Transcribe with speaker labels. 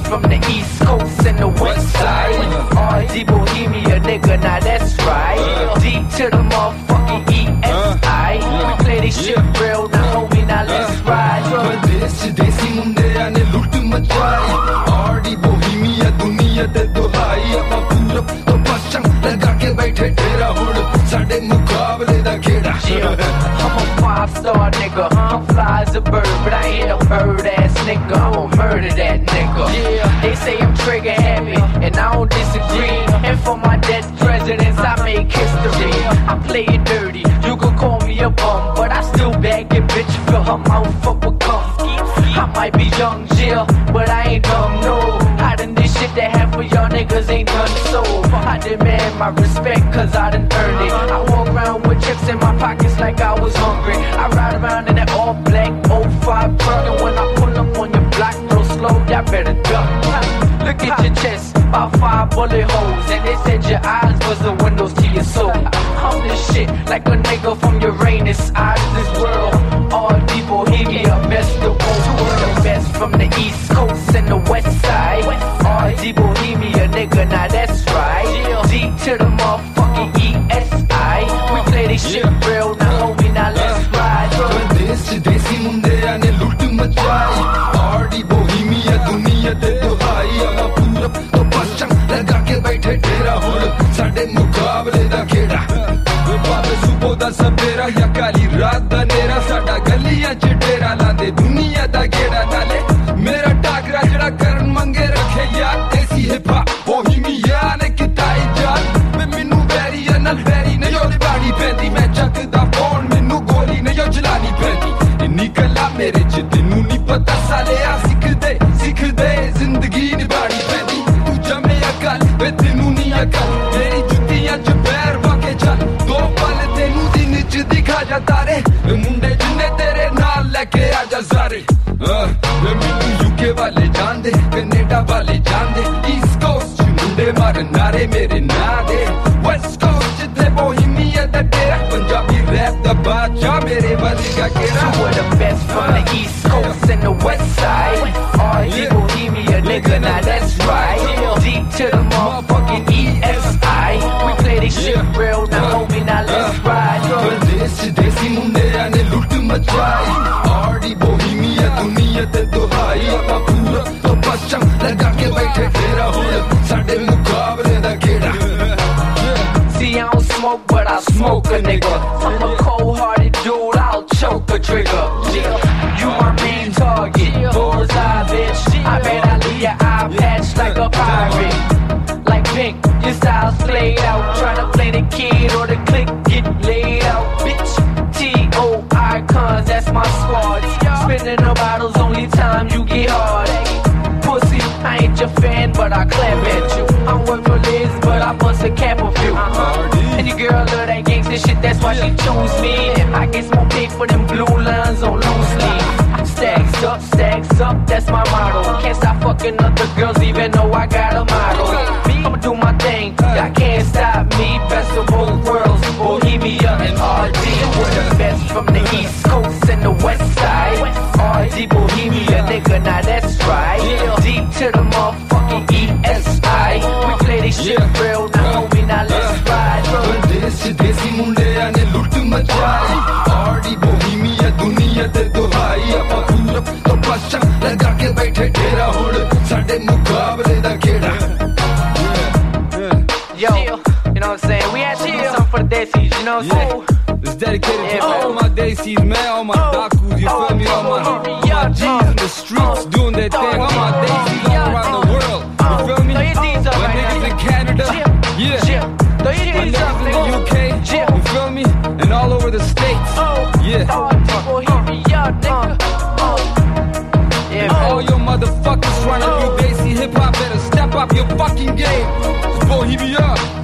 Speaker 1: from the East Coast and the West Side. RD Bohemia, nigga, now that's right. D to the motherfucking ESI. We play this shit real, now homie, now let's ride.
Speaker 2: Pradesh desi mundeya ne lut machai. RD Bohemia duniya te duhai. Apa purab to pascham laga ke baithe tera hud. Sade muqable da kheda.
Speaker 1: I'm a 5-star nigga, I'm fly as a bird, but I ain't a bird ass nigga. I'ma murder that nigga. They say I'm trigger happy, and I don't disagree. And for my dead presidents, I make history. I play it dirty, you can call me a bum, but I still bag your bitch, fill her mouth up with cum. I might be young Jill, but I ain't dumb, no. I done this shit that half of y'all niggas ain't done so. I demand my respect, cause I done earned it. I walk around with chips in my pockets like I was hungry. I ride around in that all black 05 truck, and when I pull up on your block real slow, y'all better duck. Look at your chest, about 5 bullet holes, and they said your eyes was the windows to your soul. I'm this shit like a nigga from Uranus, out of this world. All people hear me up, best of all. Two of the best from the East Coast and the West Side. RD Bohemia, nigga, now that's right. D to the motherfucking ESI. We play this shit real, now homie, now let's ride.
Speaker 2: Pradesh desi mundeya ne lut machai. RD Bohemia duniya te duhai. Apa purab to pascham laga ke baithe tera hud. Sade muqable da kheda. Babe subo da sabera ya kali raat da nera. Sada galiyan ch dera lande duniya da geda nale. Mera takra jada karan mange rakhe yaar. Desi hip hop Bohemia ne kitai jaan. Minu very anal very ne yo libani pendi. Main chakda phone minu goli ne yo jalani pendi. Inni kala mere ch tenu ni pata saleya sikh de zindagi nibani pendi. Tu jame akal ve tenu ni akal. Meri juttiyan ch pair wake chal. Do pal tenu din ch dikha ja tare. Munde jinne tere naal leke aaja zare. Minu UK wale jande, Canada wale jande. East Coast ch munde maran naare mere naade. West Coast jithe Bohemia da tera. Punjabi rap da baadshah mere wale ka kera.
Speaker 1: Two of the best from the East Coast and the West Side. RD Bohemia, nigga, now that's right. D to the motherfucking ESI. We play this shit real, now homie, now let's ride.
Speaker 2: Pradesh desi mundeya ne lut machai. RD Bohemia duniya te duhai. Apa purab to pascham laga ke baithe tera hud. Sade muqable da kheda.
Speaker 1: See, I don't smoke, but I smoke a nigga. I'm a cold-hearted dude, I'll choke a trigger. You my main target, bullseye, bitch. I bet I leave your eye patch like a pirate. Like Pink, your style's played out. Tryna play the kid or the clique, get laid out, bitch. T.O. icons, that's my squad. Spinning the bottles, only time you get hard. Pussy, I ain't your fan, but I clap at you. I'm worth for Liz, but I bust a cap a few. And your girl love that gangsta shit, that's why she choose me. And I get more paid for them blue lines on loose leaf. Stacks up, that's my motto. Can't stop fucking other girls, even though I got a model. I'ma do my thing, y'all can't stop me. Best of both worlds, Bohemia and RD. We're the best from the East Coast and the West Side. RD Bohemia, nigga, now that's right. Deep to the motherfucking ESI. We play this shit real, now homie, now let's ride.
Speaker 2: Pradesh desi mundeya ne lut machai. RD Bohemia duniya te duhai. Apa purab to pascham laga ke baithe tera hud. Sade muqable da kheda.
Speaker 1: Yo, you know what I'm saying? We had to do something for the Desies, you know what I'm saying?
Speaker 3: It's dedicated to all my Desies, man, all my Dakus, you feel me? All my G's in the streets doing their thing, all my Desies all around the world, you feel me? My niggas in Canada, yeah. My niggas in the UK, you feel me? And all over the States, yeah. And all your motherfuckers trying to do Desi hip hop better step up your fucking game. It's Bohemia.